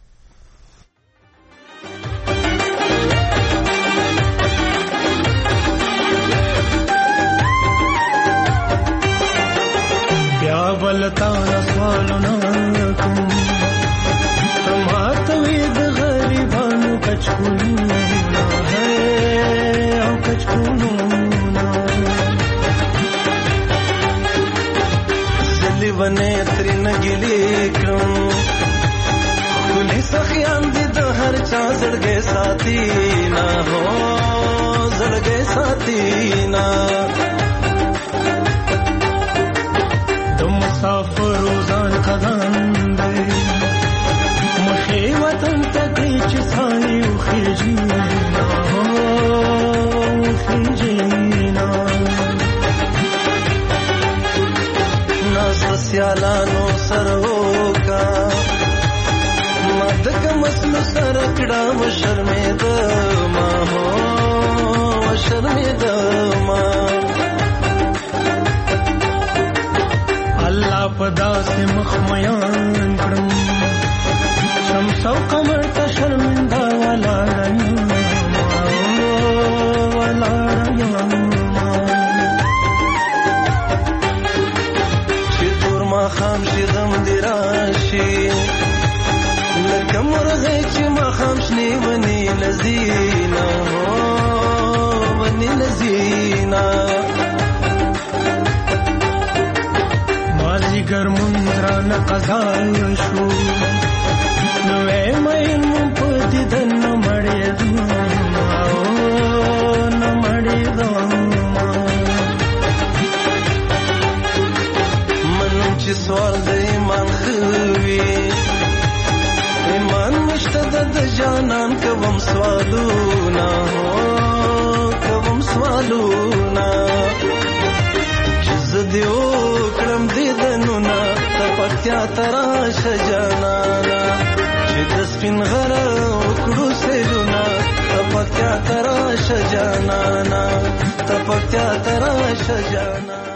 بلتا سوالونه کوم تماته وي د غریبانو کچکولونه او کچکولونه زلی ونه ترنه ګلې کوم خولي سخیان دي د هر چا زړګې ساتي نه هو زړګې ساتي نه مسافر روزان قدم دی مخې وطن ته کړي چې ساري وخېږي وخېږي ناز سیالانو سره وکا ما د کمسلو سره کړه وشرمېدما هو وشرمېدما الله پدا سے مخ میان کړم شمس او قمر ته شرمنده ولاړم ولاړم چې تور ما خام شي غم دی راشي لکه مرغه چې ما خام شنی ونی لذینا ونی لذینا ګرمندران قضا شو نو مې مون په دې دن مړې دو نو مړې دو من چې سوال د ایمان خوي ایمان مشته د جانان کوم سوالونه کوم سوالونه زدیو کړم دې دنونه تپکتیا تراش جانانا چې د سپین غر وکړو سیلونه تپکتیا تراش جانانا تپکتیا تراش جانانا